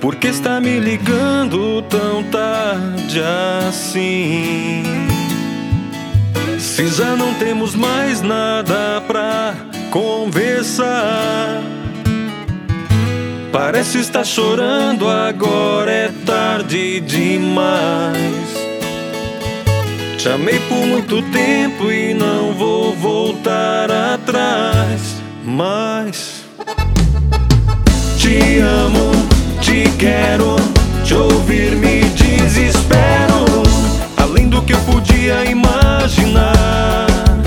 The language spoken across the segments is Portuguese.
Por que está me ligando tão tarde assim? Se já não temos mais nada pra conversar. Parece estar chorando, agora é tarde demais. Te amei por muito tempo e não vou voltar atrás. Mas te amo, te quero, te ouvir me desespero, além do que eu podia imaginar.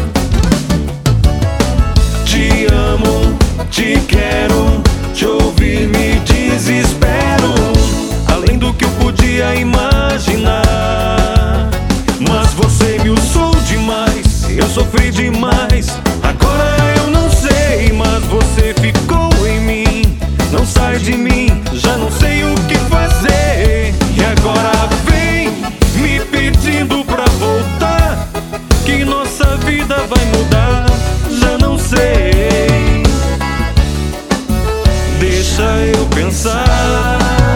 Te amo, te quero, te ouvir me desespero, além do que eu podia imaginar. Mas você me usou demais, eu sofri demais. Agora eu não sei, mas você ficou em mim. Não sai de mim, já não sei o que fazer. E agora vem me pedindo pra voltar, que nossa vida vai mudar. Já não sei, deixa eu pensar.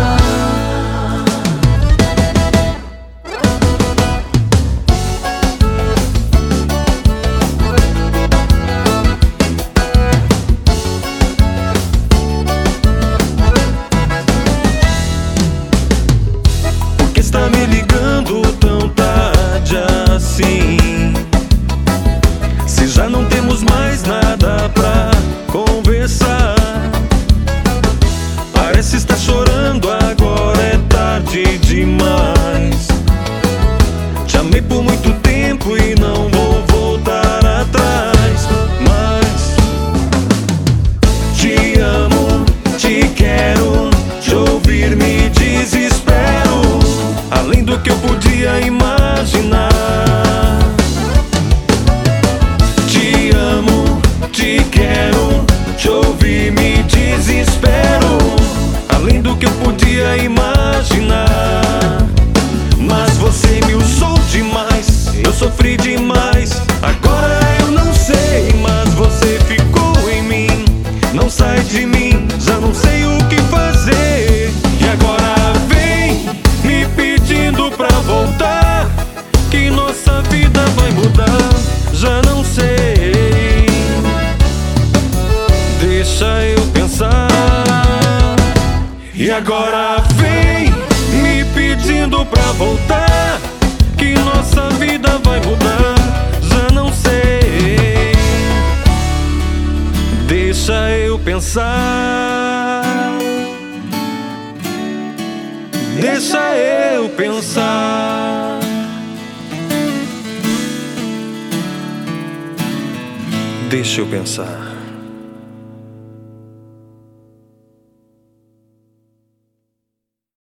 Tá me ligando tão tarde assim? Se já não temos mais nada pra conversar. Parece estar chorando, agora é tarde demais. Te amei por muito tempo e não vou voltar atrás. Mas te amo, te quero, te ouvir me desespero, além do que eu podia imaginar. Te amo, te quero, te ouvir me desespero, além do que eu podia imaginar. Mas você me usou demais, eu sofri demais. Agora eu não sei, mas você ficou em mim. Não sai de mim, já não sei o que fazer. E agora vem me pedindo pra voltar, que nossa vida vai mudar. Já não sei, deixa eu pensar. E agora vem me pedindo pra voltar, que nossa vida vai mudar. Já não sei, deixa eu pensar. Deixa eu pensar. Deixa eu pensar.